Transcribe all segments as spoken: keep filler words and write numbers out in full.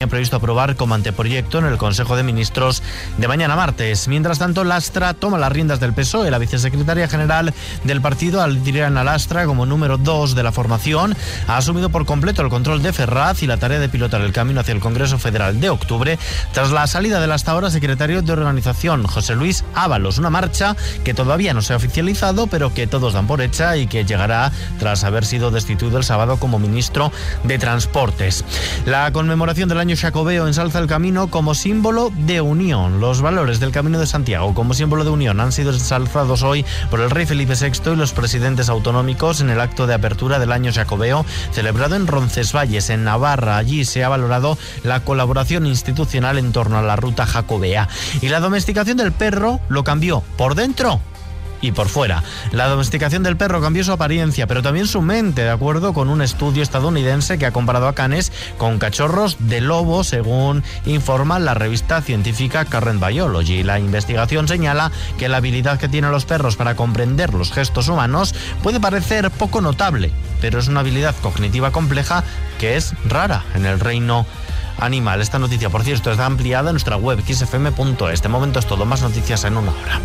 previsto aprobar como anteproyecto en el Consejo de Ministros de mañana martes. Mientras tanto, Lastra toma las riendas del P S O E. La vicesecretaria general del partido, Adriana Lastra, como número dos de la formación, ha asumido por completo el control de Ferraz y la tarea de pilotar el camino hacia el Congreso Federal de octubre, tras la salida del hasta ahora secretario de organización, José Luis Ábalos. Una marcha que todavía no se ha oficializado, pero que todos dan por hecha y que llegará tras haber sido destituido el sábado como ministro de Transportes. La conmemoración del año Xacobeo ensalza el camino como símbolo de unión. Los valores del Camino de Santiago como símbolo de unión han sido ensalzados hoy por el rey Felipe sexto y los presidentes autonómicos en el acto de apertura del año Xacobeo celebrado en Roncesvalles, en Navarra. Allí se ha valorado la colaboración institucional en torno a la ruta jacobea. Y la domesticación del perro lo cambió por dentro y por fuera. La domesticación del perro cambió su apariencia, pero también su mente, de acuerdo con un estudio estadounidense que ha comparado a canes con cachorros de lobo, según informa la revista científica Current Biology. La investigación señala que la habilidad que tienen los perros para comprender los gestos humanos puede parecer poco notable, pero es una habilidad cognitiva compleja que es rara en el reino animal. Esta noticia, por cierto, está ampliada en nuestra web kiss f m punto es. De momento es todo. Más noticias en una hora.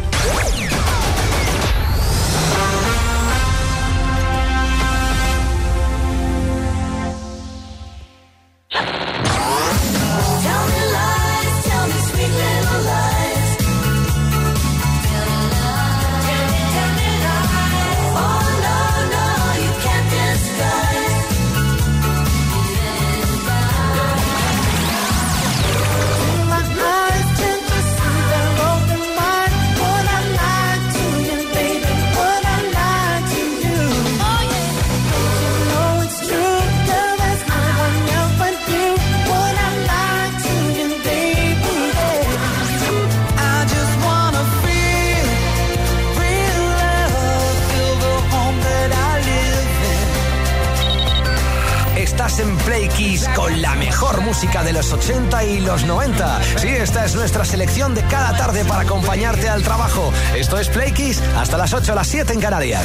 Con la mejor música de los ochenta y los noventa. Sí, esta es nuestra selección de cada tarde para acompañarte al trabajo. Esto es Play Kiss, hasta las ocho, las siete en Canarias.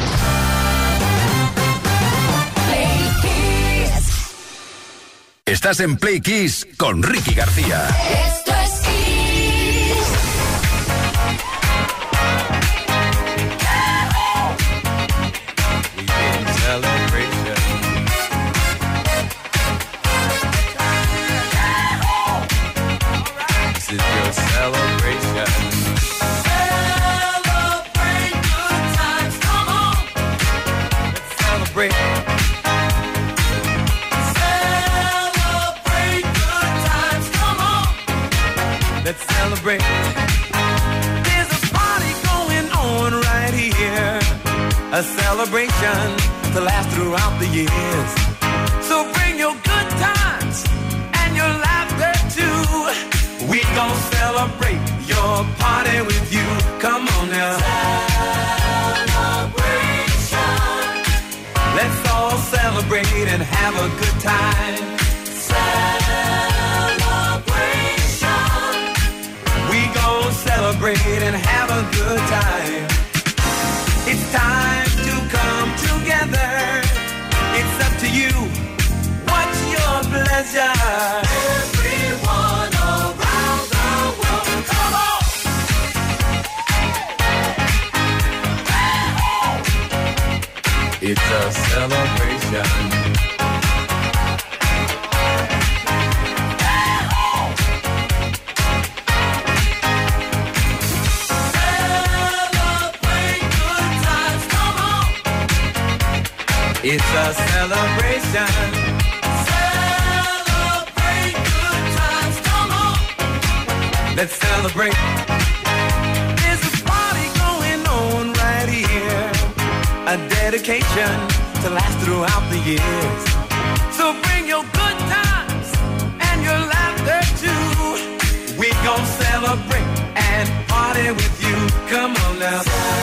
Play Kiss. Estás en Play Kiss con Ricky García. Esto es Kiss. Celebration. Celebrate good times, come on. Let's celebrate. Celebrate good times, come on. Let's celebrate. There's a party going on right here. A celebration to last throughout the years. So bring your good times and your laughter too. We gon' celebrate your party with you. Come on now. Celebration. Let's all celebrate and have a good time. Celebration. We gon' celebrate and have a good time. It's time to come together. It's up to you. What's your pleasure? Everyone around the world, come on. It's a celebration. Celebrate good times, come on. It's a celebration. Celebrate good times, come on. Let's celebrate. There's a party going on right here. A dedication to last throughout the years. So bring your good times and your laughter too. We gon' celebrate and party with you. Come on now.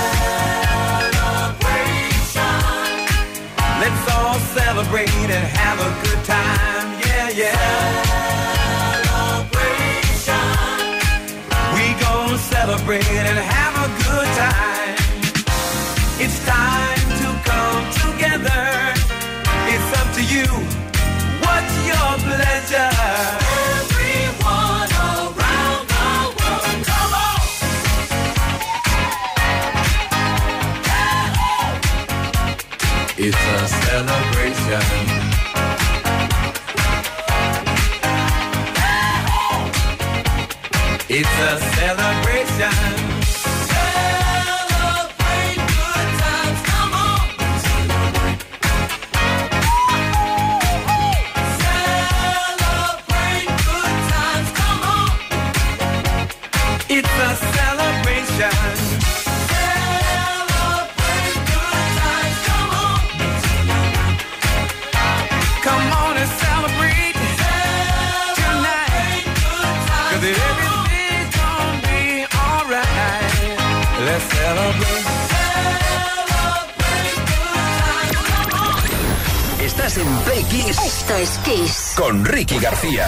Celebration. Let's all celebrate and have a good time. Yeah, yeah. Celebration. We gon' celebrate and have a good time. It's time to come together. It's up to you. What's your pleasure? celebration. It's a celebration. Celebrate good times, come on. Celebrate good times, come on. It's a celebration. Celebrate good times, come on. Come on and celebrate tonight. 'Cause everything's gonna be alright. Let's celebrate. Celebrate good times, come on. Estás en Play Kiss. Esto es Kiss. Con Ricky García.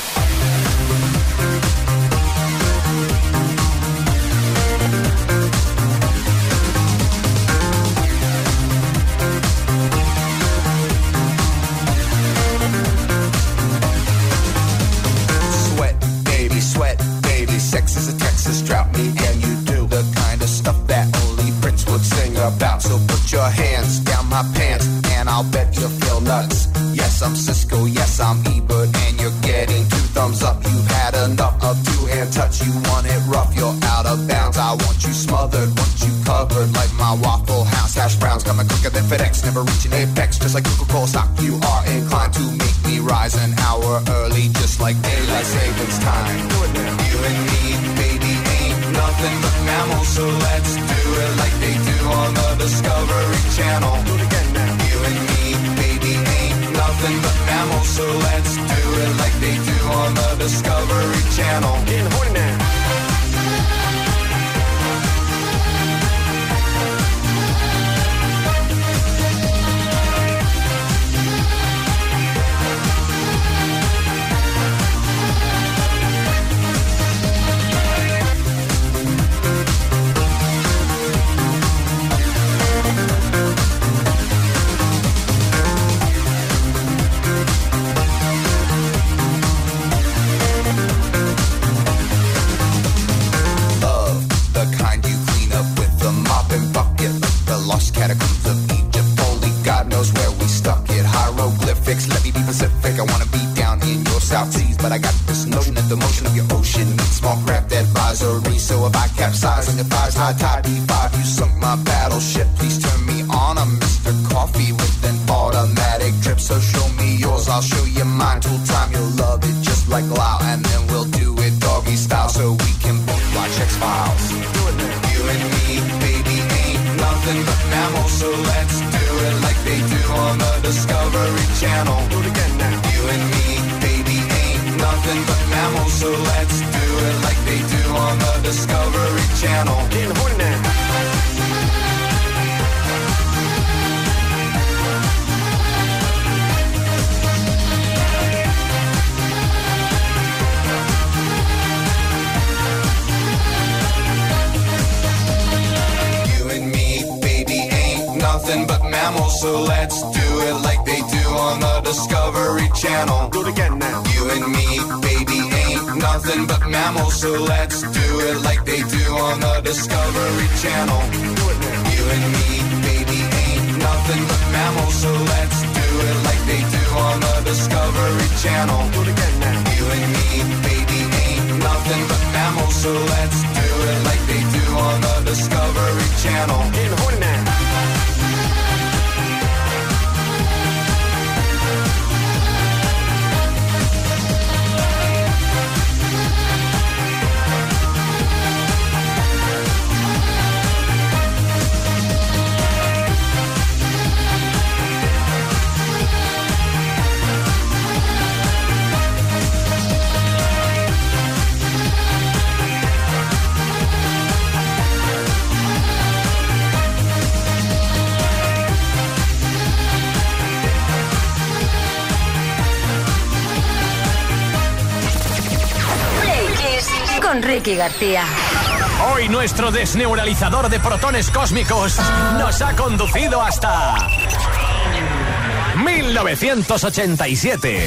Sweat, baby, sweat, baby. Sex is a Texas drought. Me and you do the kind of stuff that only Prince would sing about. So put your hands down my pants, and I'll bet you feel nuts. Yes, I'm Cisco, yes, I'm Ebert, and you're getting two thumbs up. You've had enough of two-hand touch. You want it rough, you're out of bounds. I want you smothered, want you covered like my Waffle House hash browns. Got my quicker than FedEx, never reaching apex. Just like Coca-Cola stock, you are inclined to make me rise an hour early, just like daylight savings time. You and me, baby, ain't nothing but mammals, so let's do it like they do on the Discovery Channel. Do it again now. You and me, baby, ain't nothing but mammals, so let's do it like they do on the Discovery Channel. Getting horny now. Catacombs of Egypt, only God knows where we stuck it. Hieroglyphics, let me be Pacific. I wanna be down in your South Seas, but I got this notion that the motion of your ocean needs small craft advisory. So if I capsize on your thighs, high tide D five, you sunk my battleship. Please turn me on. I'm Mister Coffee with an automatic drip. So show me yours, I'll show you mine. Tool time, you'll love it just like Lao, and then we'll do it doggy style so we can both watch X-Files. You and me, baby, ain't nothing but mammals, so let's do it like they do on the Discovery Channel. Do it again now. You and me, baby, ain't nothing but mammals, so let's do it like they do on the Discovery Channel. Getting horny now. Nothing but mammals, so let's do it like they do on the Discovery Channel. Do it again now. You and me, baby, ain't nothing but mammals, so let's do it like they do on the Discovery Channel. Do it now. You and me, baby, ain't nothing but mammals, so let's do it like they do on the Discovery Channel. Do it again now. You and me, baby, ain't nothing but mammals, so let's do it like they do on the Discovery Channel. Getting horny now. Con Ricky García. Hoy nuestro desneuralizador de protones cósmicos nos ha conducido hasta mil novecientos ochenta y siete.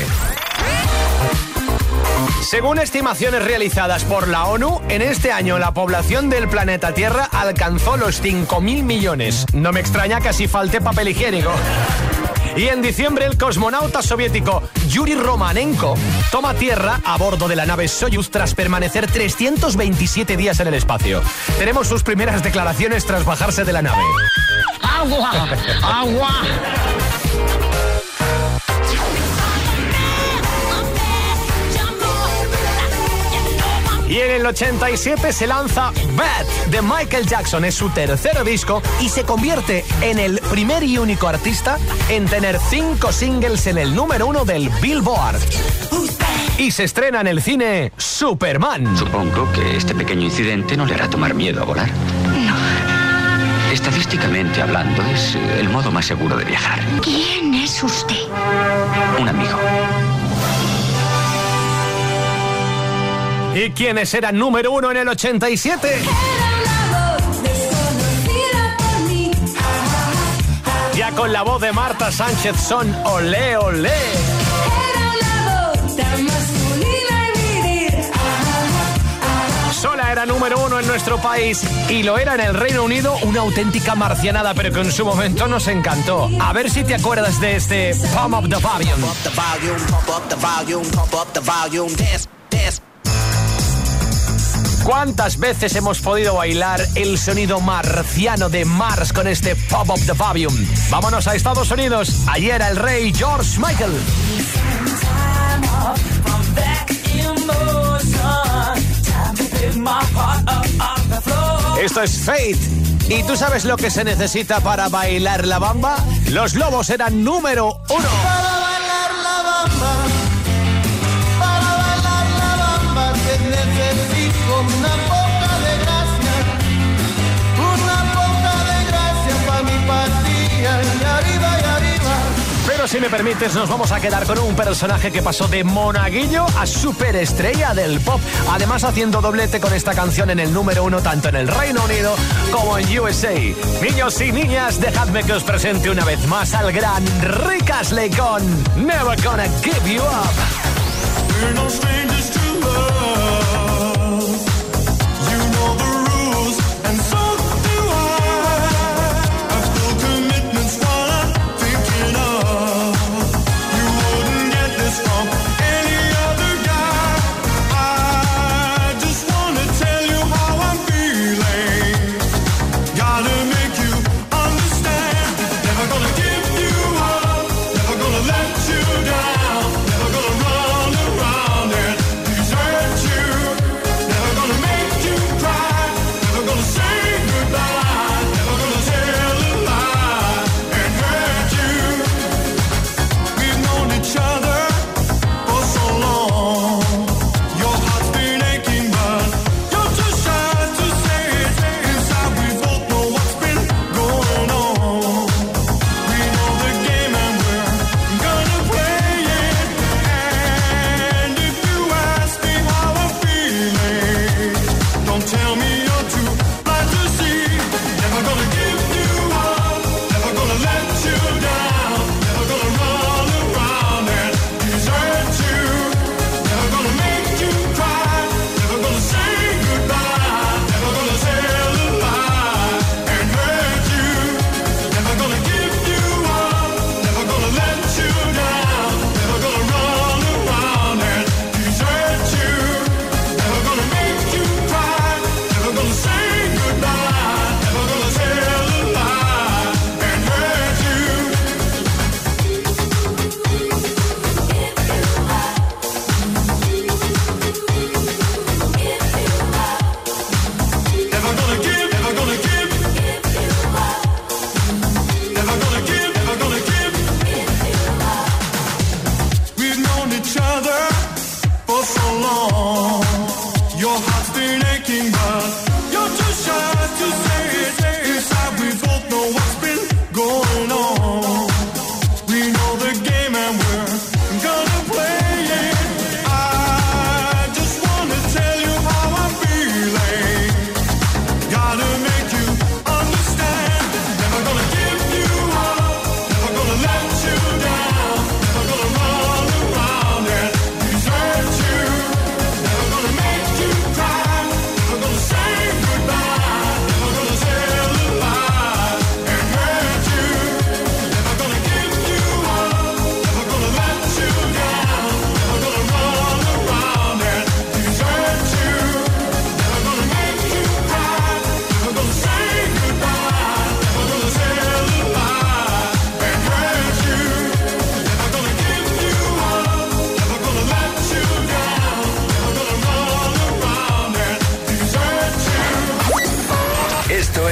Según estimaciones realizadas por la ONU, en este año la población del planeta Tierra alcanzó los cinco mil millones. No me extraña que así falte papel higiénico. Y en diciembre el cosmonauta soviético Yuri Romanenko toma tierra a bordo de la nave Soyuz tras permanecer trescientos veintisiete días en el espacio. Tenemos sus primeras declaraciones tras bajarse de la nave. ¡Agua! ¡Agua! Y en el ochenta y siete se lanza Bad de Michael Jackson. Es su tercer disco y se convierte en el primer y único artista en tener cinco singles en el número uno del Billboard. Y se estrena en el cine Superman. Supongo que este pequeño incidente no le hará tomar miedo a volar. No. Estadísticamente hablando, es el modo más seguro de viajar. ¿Quién es usted? Un amigo. ¿Y quiénes eran número uno en el ochenta y siete? Ya con la voz de Marta Sánchez son Olé, Olé. Sola era número uno en nuestro país y lo era en el Reino Unido, una auténtica marcianada, pero que en su momento nos encantó. A ver si te acuerdas de este Pump Up the Volume. ¿Cuántas veces hemos podido bailar el sonido marciano de Mars con este Pop Up the Volume? Vámonos a Estados Unidos. Ayer era el rey George Michael. Esto es Faith. ¿Y tú sabes lo que se necesita para bailar la bamba? Los Lobos eran número uno. Para bailar la bamba, para bailar la bamba, que necesito una poca de gracia, una poca de gracia para mi partida, y arriba y arriba. Pero si me permites, nos vamos a quedar con un personaje que pasó de monaguillo a superestrella del pop, además haciendo doblete con esta canción en el número uno tanto en el Reino Unido como en U S A. Niños y niñas, dejadme que os presente una vez más al gran Rick Astley con Never Gonna Give You Up. We're no strangers to love. You know the rules, and so do I. I've still commitments while I'm thinking of. You wouldn't get this from any other guy. I just wanna tell you how I'm feeling. Gotta make you understand. Never gonna give you up. Never gonna let you down. Never gonna run around and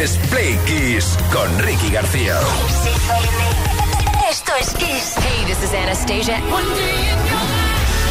es Play Kiss con Ricky García. Esto es Kiss. Hey, this is Anastasia. One day in your life.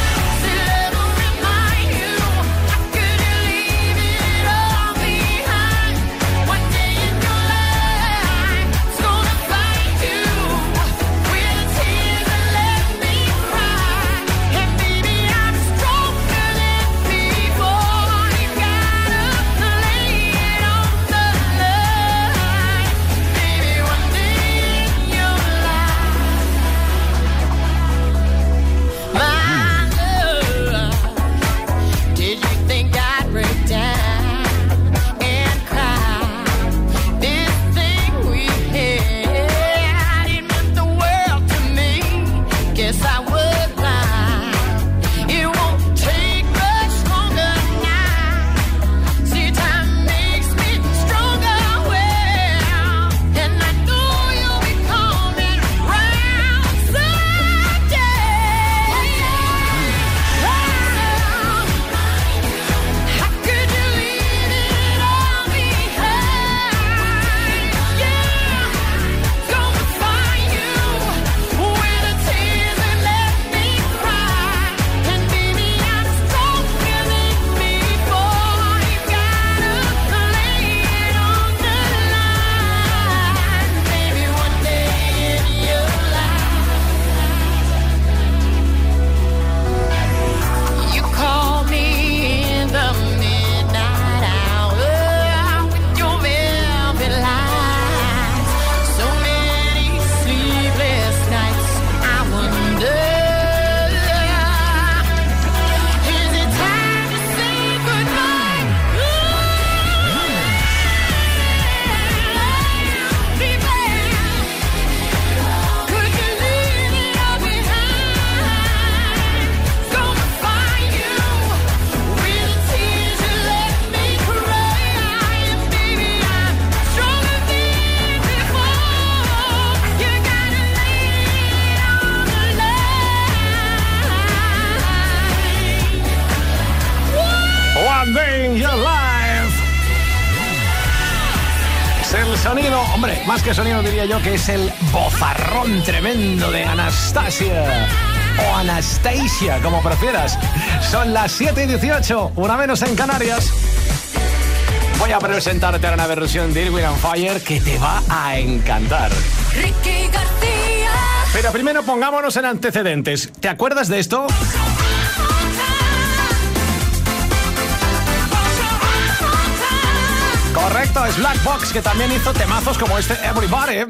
Sonido, hombre, más que sonido diría yo que es el bozarrón tremendo de Anastasia o Anastasia, como prefieras. Son las siete y dieciocho, una menos en Canarias. Voy a presentarte ahora una versión de Earth, Wind and Fire que te va a encantar. Ricky García. Pero primero pongámonos en antecedentes. ¿Te acuerdas de esto? Correcto, es Black Box, que también hizo temazos como este Everybody.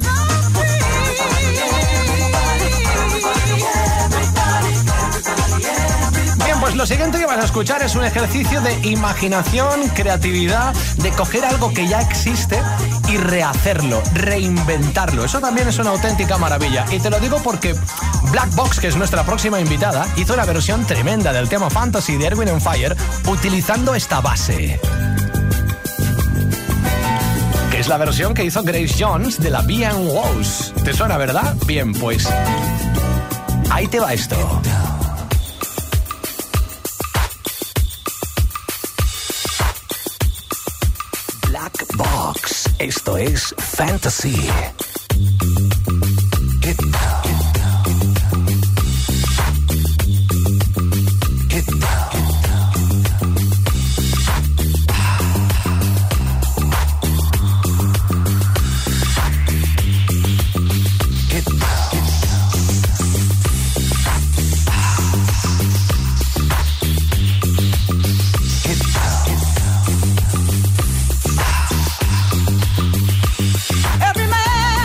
Bien, pues lo siguiente que vas a escuchar es un ejercicio de imaginación, creatividad, de coger algo que ya existe y rehacerlo, reinventarlo. Eso también es una auténtica maravilla. Y te lo digo porque Black Box, que es nuestra próxima invitada, hizo una versión tremenda del tema Fantasy de Earth, Wind and Fire utilizando esta base. Es la versión que hizo Grace Jones de la B and Wows. ¿Te suena, verdad? Bien, pues ahí te va esto. Black Box. Esto es Fantasy. Get down. Get down. Every man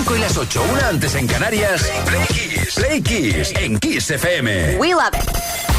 cinco y las ocho, una antes en Canarias. Play Kiss. Play Kiss en Kiss F M. We love it.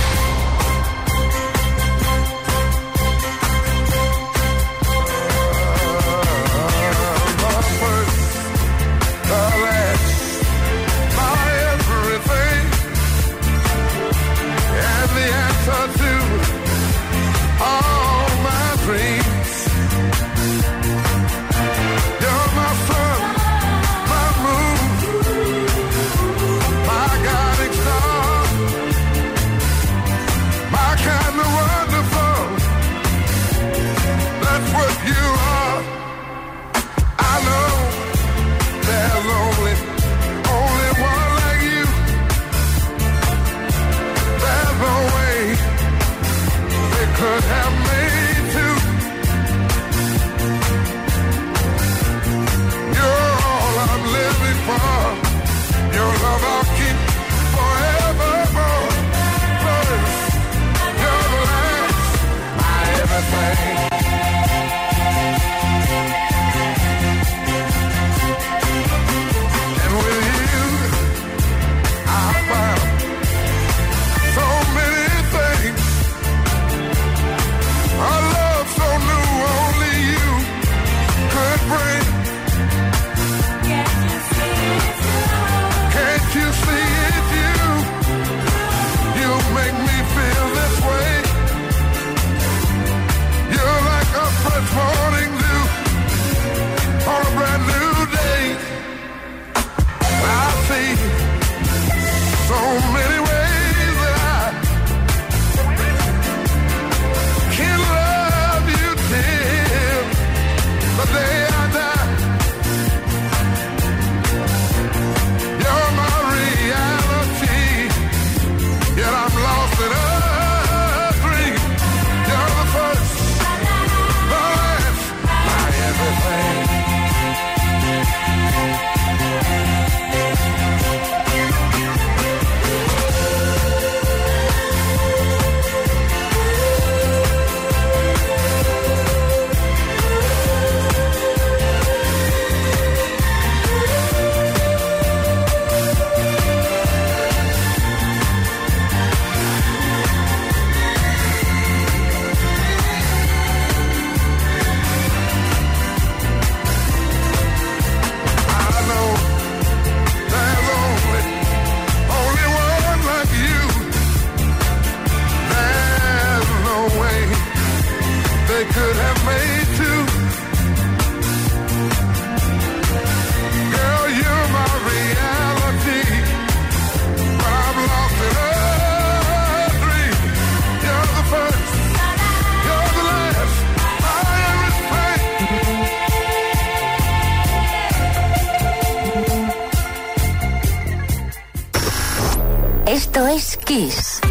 Esto es Kiss.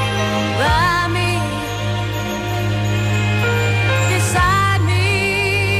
Beside me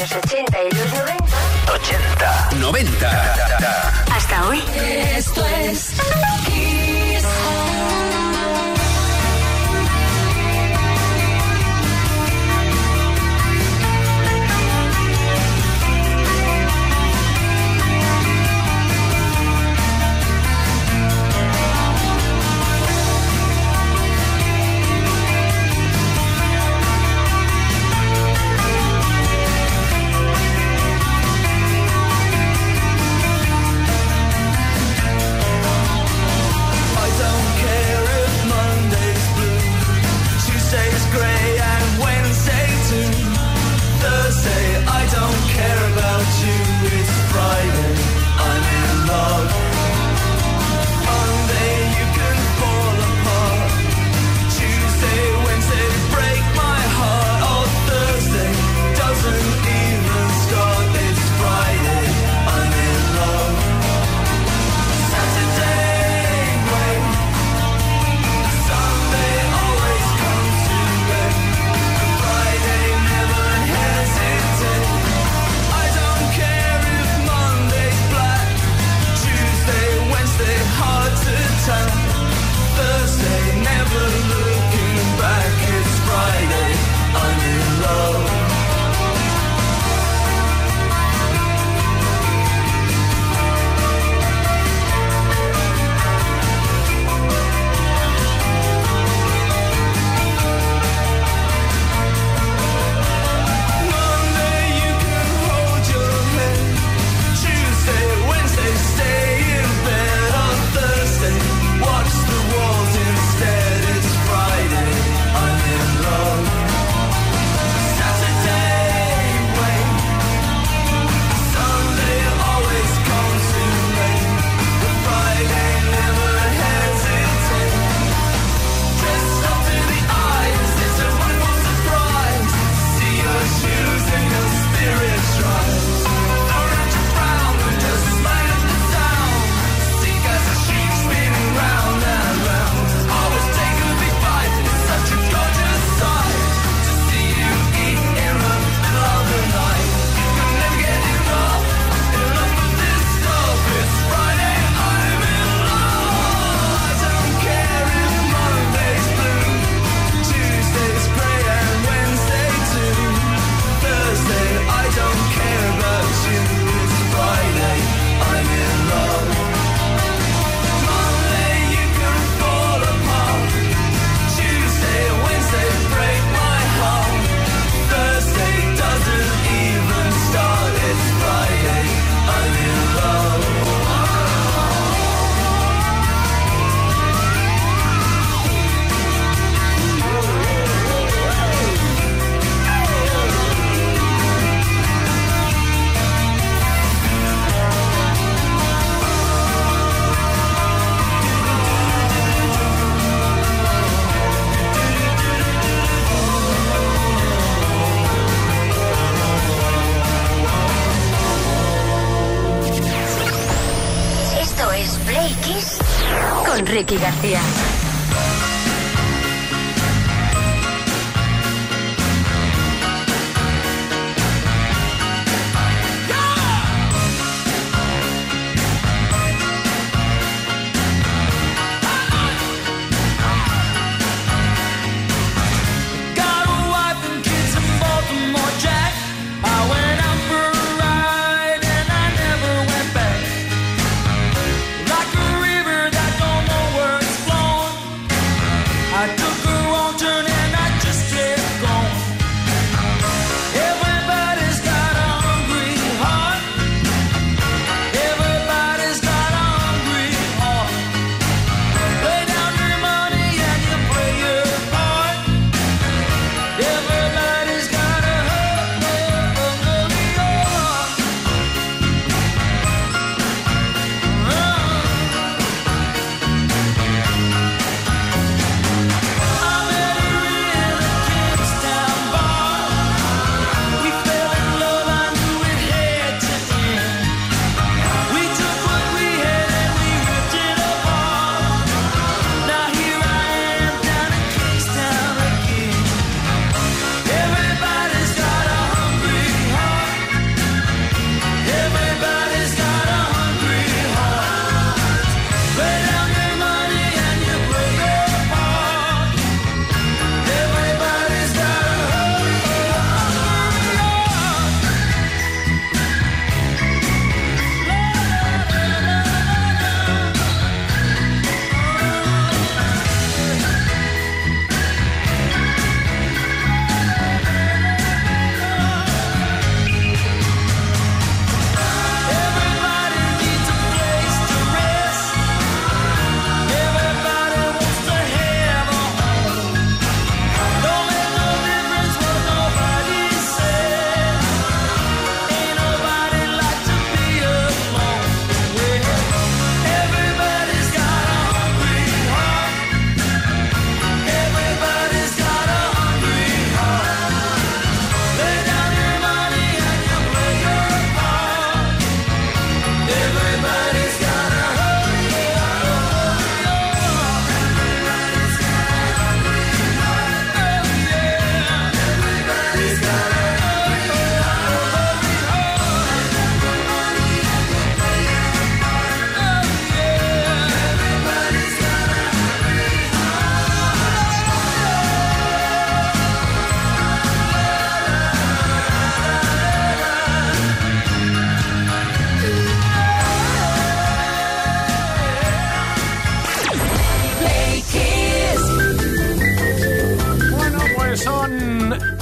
años ochenta y los noventa. ochenta, noventa. Hasta hoy. Esto es Kiss. Ricky García. Like a river that don't know where it's flowing.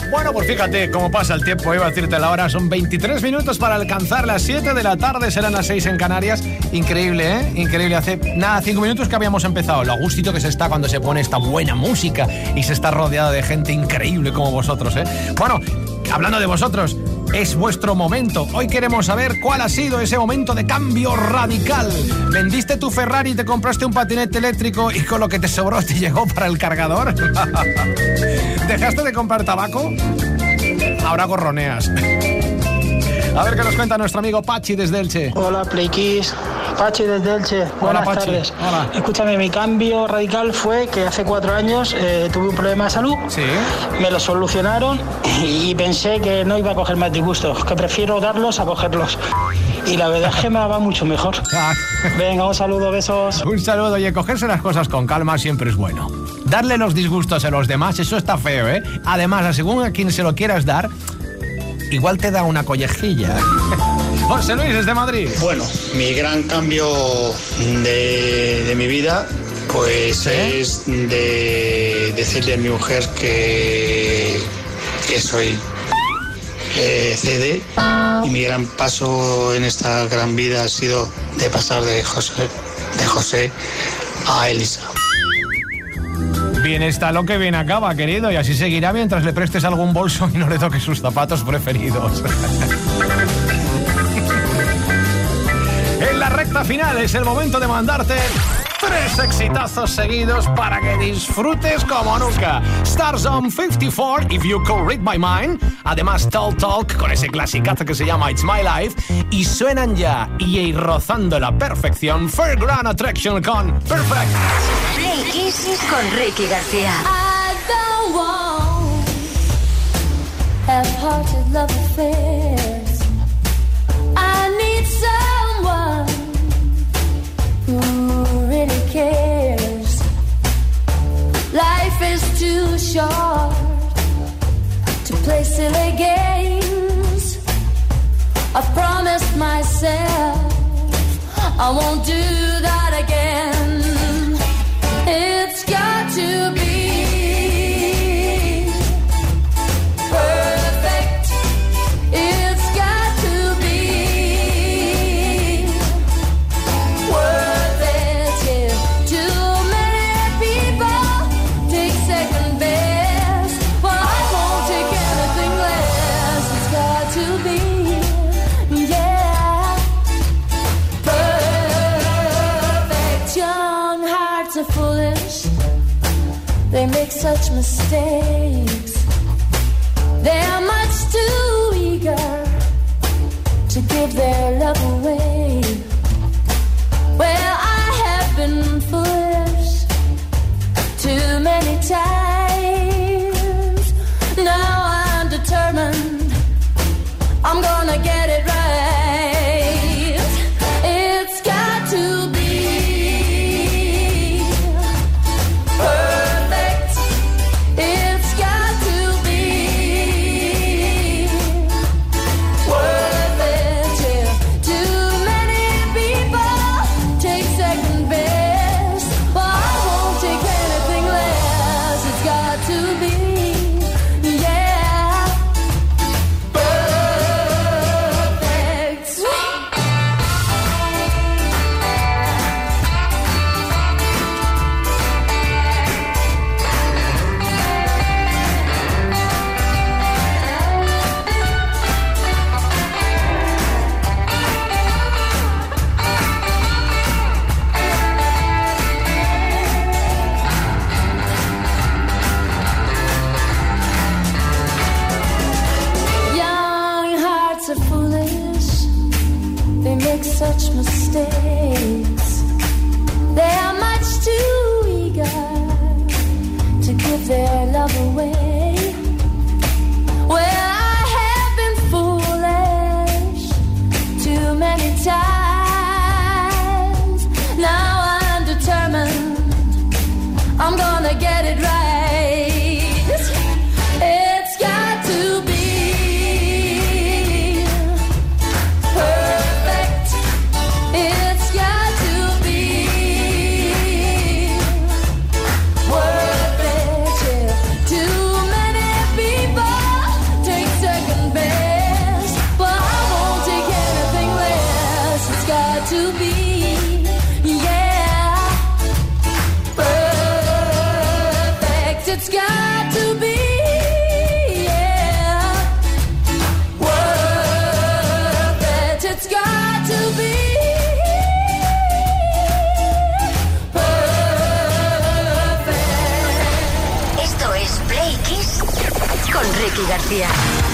Bueno, pues fíjate cómo pasa el tiempo. Iba a decirte la hora, son veintitrés minutos para alcanzar las siete de la tarde, serán las seis en Canarias. Increíble, ¿eh? Increíble. Hace nada, cinco minutos que habíamos empezado. Lo a gustito que se está cuando se pone esta buena música y se está rodeado de gente increíble como vosotros, ¿eh? Bueno, hablando de vosotros, es vuestro momento. Hoy queremos saber cuál ha sido ese momento de cambio radical. ¿Vendiste tu Ferrari y te compraste un patinete eléctrico y con lo que te sobró te llegó para el cargador? ¿Dejaste de comprar tabaco? Ahora gorroneas. A ver qué nos cuenta nuestro amigo Pachi desde Elche. Hola, Play Kiss. Pachi desde Elche. Buenas Hola, Pachi. tardes. Hola. Escúchame, mi cambio radical fue que hace cuatro años eh, tuve un problema de salud. Sí. Me lo solucionaron y pensé que no iba a coger más disgustos, que prefiero darlos a cogerlos. Y la verdad es que me va mucho mejor. Venga, un saludo, besos. Un saludo. Y cogerse las cosas con calma siempre es bueno. Darle los disgustos a los demás, eso está feo, ¿eh? Además, según a quien se lo quieras dar, igual te da una collejilla. José Luis, desde Madrid. Bueno, mi gran cambio de, de mi vida, pues ¿sí? es de decirle a mi mujer que, que soy eh, C D, y mi gran paso en esta gran vida ha sido de pasar de José, de José a Elisa. Bien está lo que bien acaba, querido, y así seguirá mientras le prestes algún bolso y no le toques sus zapatos preferidos. En la recta final es el momento de mandarte tres exitazos seguidos para que disfrutes como nunca. Starzone cincuenta y cuatro, If You Could Read My Mind. Además, Talk Talk con ese clasicazo que se llama It's My Life. Y suenan ya, y rozando la perfección, Fairground Attraction con Perfect. Play Kiss con Ricky García. I don't want half-hearted love affairs. I need someone who really cares. Life is too short to play silly games. I've promised myself I won't do that again. It's got to be perfect. It's got to be worth it. Yeah. Too many people take second best. Well, I won't take anything less. It's got to be, yeah, perfect. Young hearts are foolish. They make such mistakes. They are much too eager to give their love away. Well, I have been foolish too many times. Now I'm determined I'm gonna get it right. It's got to be perfect. It's got to be worth it. Yeah. Too many people take second best. Well, I won't take anything less. It's got to be, yeah, perfect. Young hearts are foolish. They make such mistakes. They are much too eager to give their love away. Well, I have been foolish too many times. Now I'm determined I'm gonna get it right. It's got to be perfect. It's got to be worth it. Yeah. Too many people Ricky García.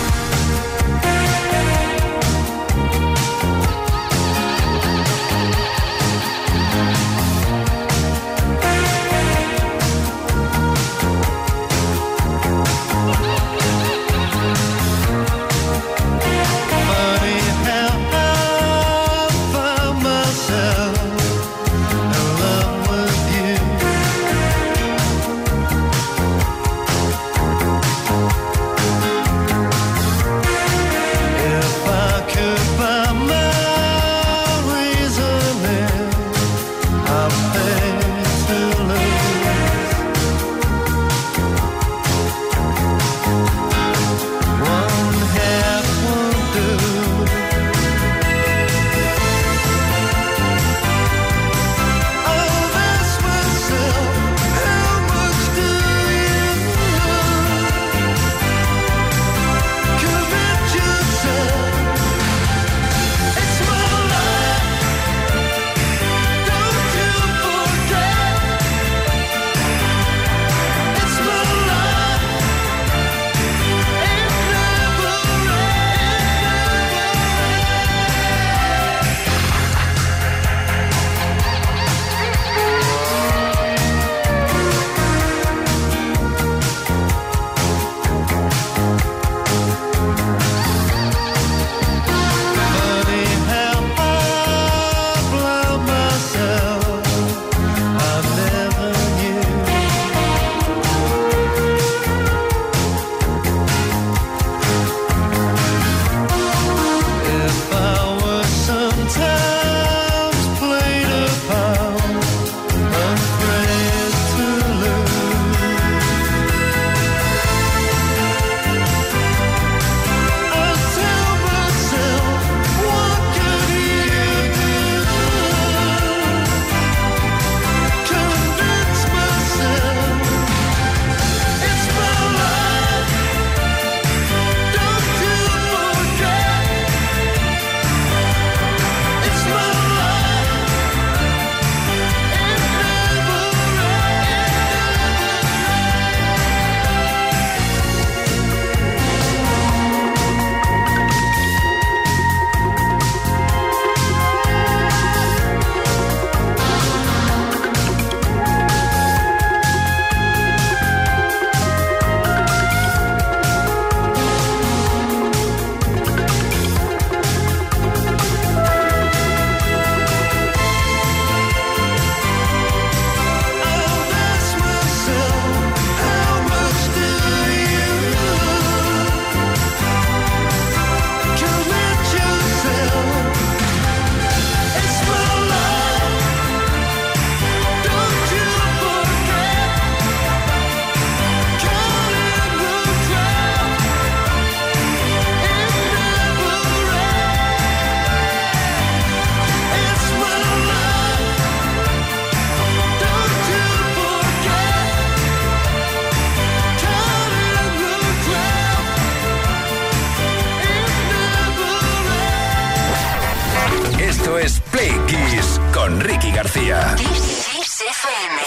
García. Kiss F M.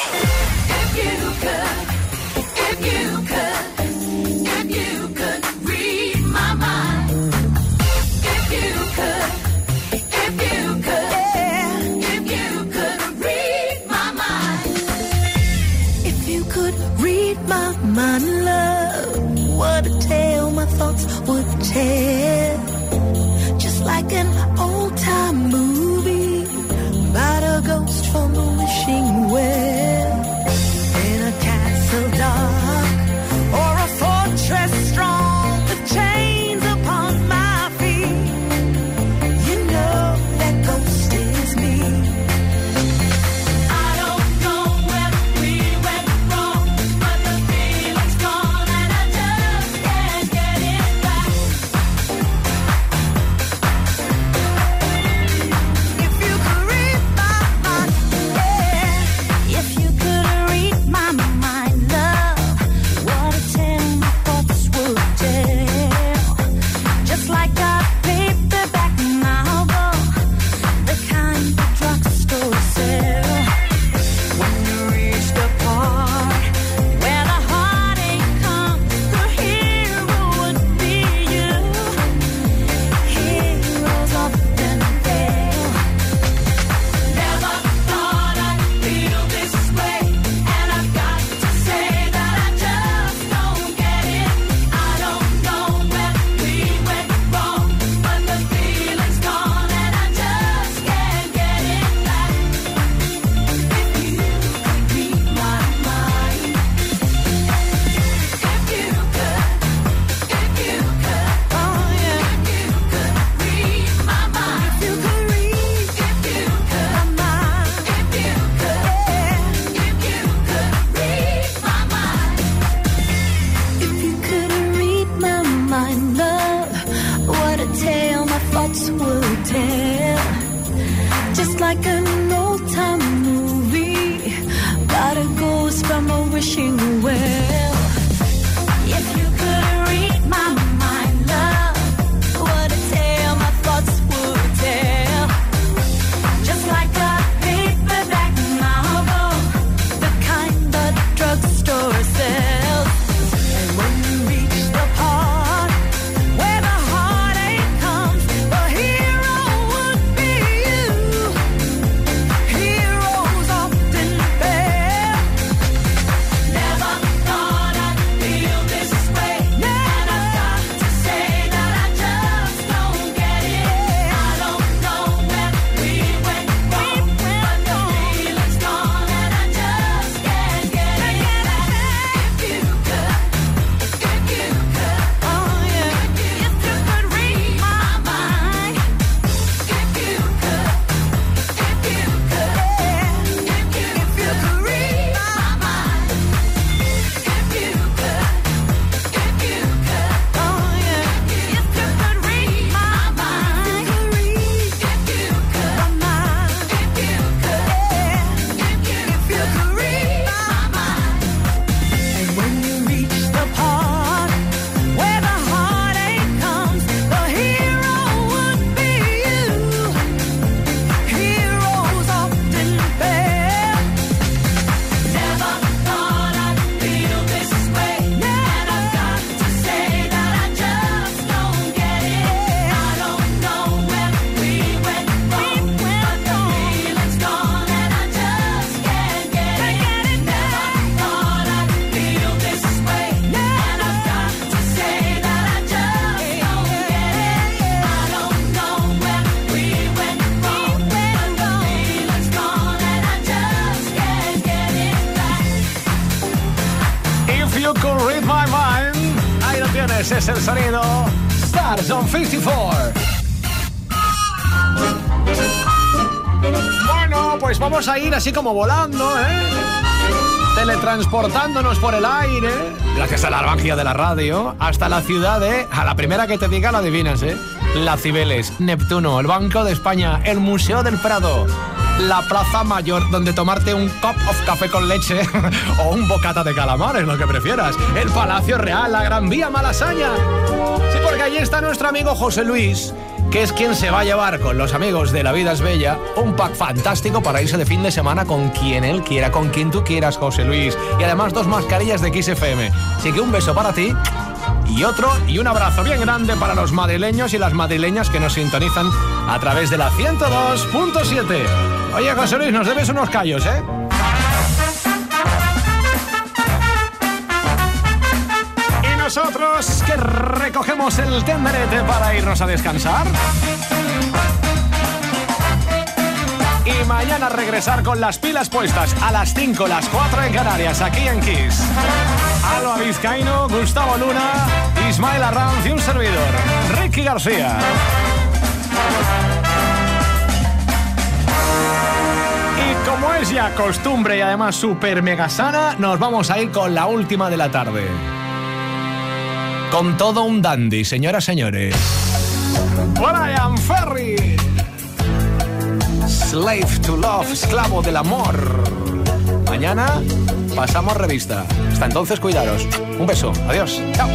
If you could, if you could, if you could read my mind. If you could, if you could, if you could read my mind. If you could read my mind, love, what a tale my thoughts would tell. Just like an old time movie about a ghost from a wishing well. In a castle dark or a fortress strong with chains upon my feet, you know that ghost is me. I don't know where we went wrong, but the feeling's gone and I just can't get it back. Ese es el sonido Stars on cincuenta y cuatro. Bueno, pues vamos a ir así como volando, ¿eh? Teletransportándonos por el aire, gracias a la magia de la radio, hasta la ciudad de... A la primera que te diga la adivinas, ¿eh? La Cibeles, Neptuno, el Banco de España, el Museo del Prado, la Plaza Mayor, donde tomarte un cup of café con leche o un bocata de calamares, lo que prefieras, el Palacio Real, la Gran Vía Malasaña. Sí, porque allí está nuestro amigo José Luis, que es quien se va a llevar con los amigos de La Vida es Bella un pack fantástico para irse de fin de semana con quien él quiera, con quien tú quieras, José Luis. Y además dos mascarillas de Kiss F M. Así que un beso para ti y otro y un abrazo bien grande para los madrileños y las madrileñas que nos sintonizan a través de la ciento dos punto siete. Oye, José Luis, nos debes unos callos, ¿eh? Nosotros que recogemos el tenderete para irnos a descansar y mañana regresar con las pilas puestas a las cinco, las cuatro en Canarias, aquí en Kiss. Alba Vizcaíno, Gustavo Luna, Ismael Arranz y un servidor, Ricky García. Y como es ya costumbre y además súper mega sana, nos vamos a ir con la última de la tarde. Con todo un dandy, señoras y señores. Brian Ferry. Slave to Love, esclavo del amor. Mañana pasamos revista. Hasta entonces, cuidaros. Un beso. Adiós. Chao.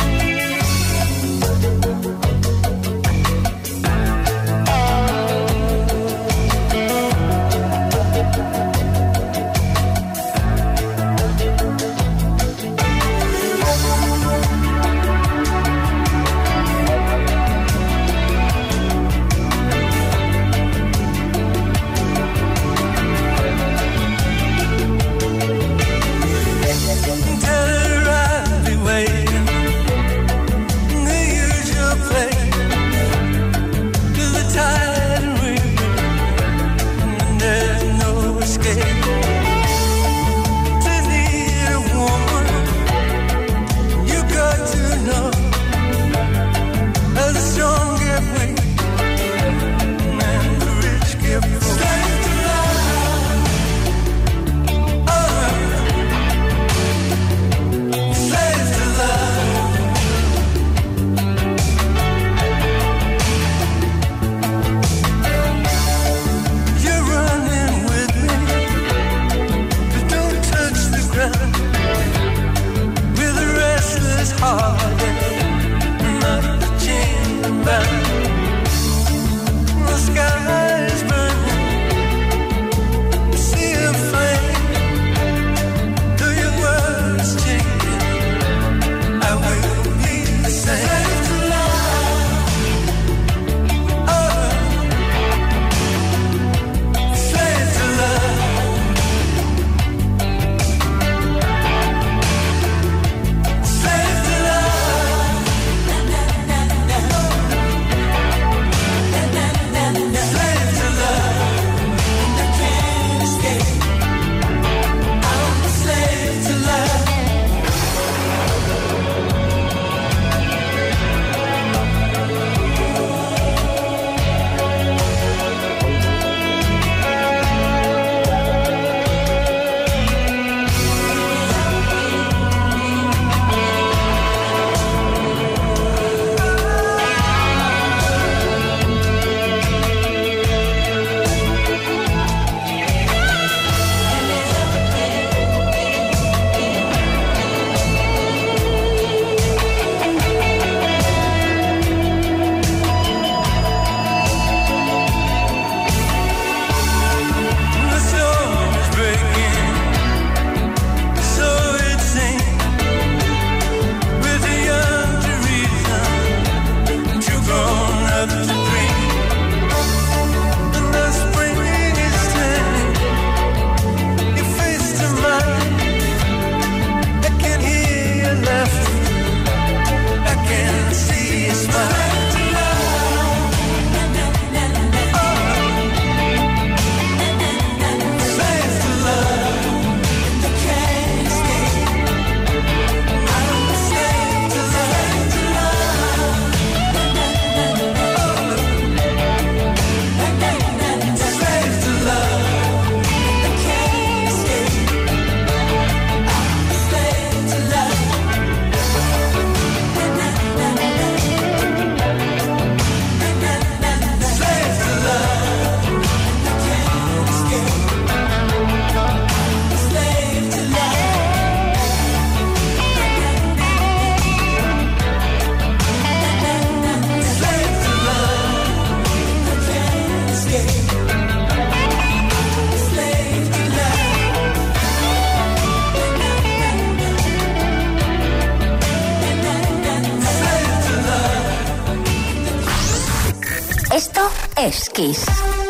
Esto es Kiss.